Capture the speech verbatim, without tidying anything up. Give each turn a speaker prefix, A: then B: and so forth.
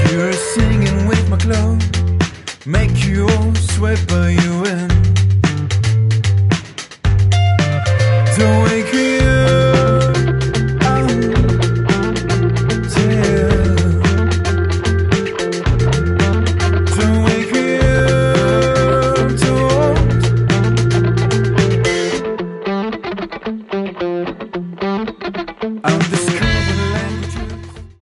A: You're singing with my clothes, make you all sweat by you and